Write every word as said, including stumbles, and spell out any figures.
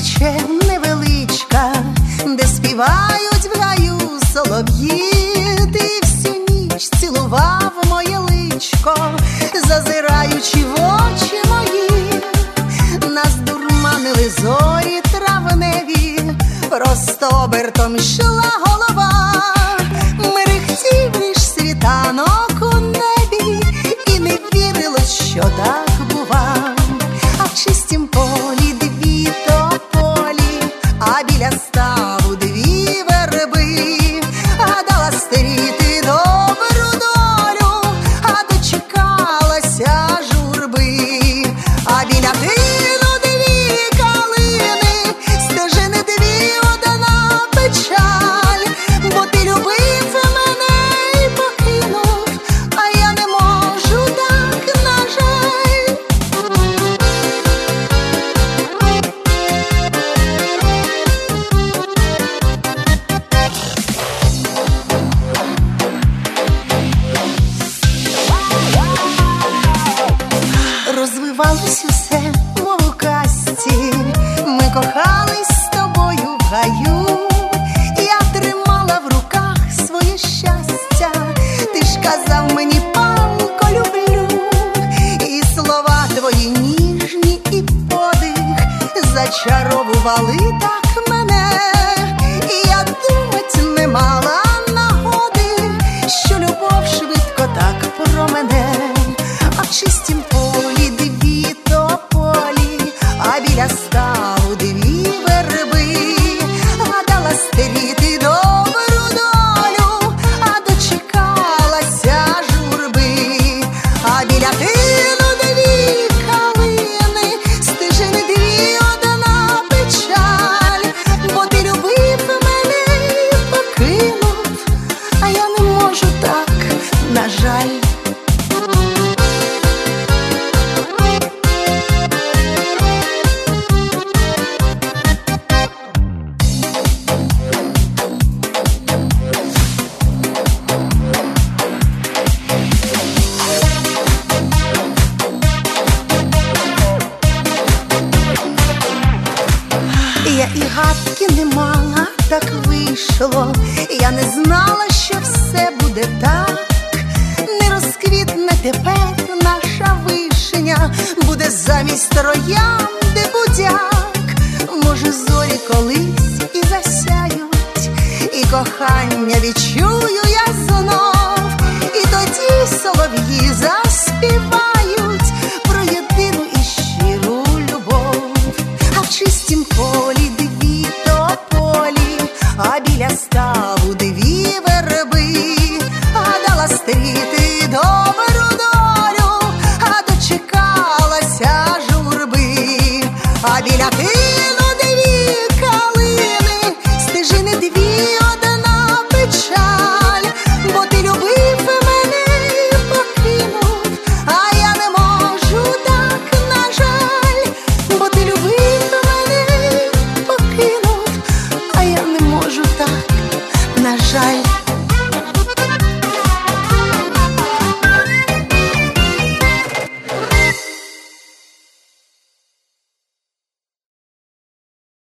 тече невеличка, де співають в гаю солов'ї. Ти всю ніч цілував моє личко, зазираючи в очі мої. Нас дурманили зорі травневі, просто обертом йшла голова. Мерехтів лиш світанок у небі, і не вірилось, що так бува. А в чистім полі дві тополі, а біля ставу дві верби. Гадала стеріти добру долю, а дочекалася журби. А біля тину дві калини, стежини дві одна печаль. Бо ти любив мене і покинув, а я не можу так, на жаль. Розвивалось усе, мов у казці. Ми кохались з тобою в гаю. Я тримала в руках своє щастя. Ти ж казав мені палко люблю. І слова твої ніжні і подих зачаровували так мене. І я думать не мала нагоди, що любов швидко так про мене. А в чистім полі дві тополі, а біля ставу дві верби. Гадала стеріти добру долю, а дочекалася журби. А біля тину дві калини, стежини дві одна печаль. Бо ти любив мене і покинув, а я не можу так, на жаль. Я і гадки не мала, так вийшло. Я не знала, що все буде так. Не розквітне тепер наша вишня, буде замість троянди будяк. Може, зорі колись і засяють, і кохання відчую я знов. І тоді солов'ї заспівають про єдину і щиру любов. А в чистім полі дві тополі, а біля ставу дві верби. Гадала стеріти добру долю, а дочекалася журби. А біля ти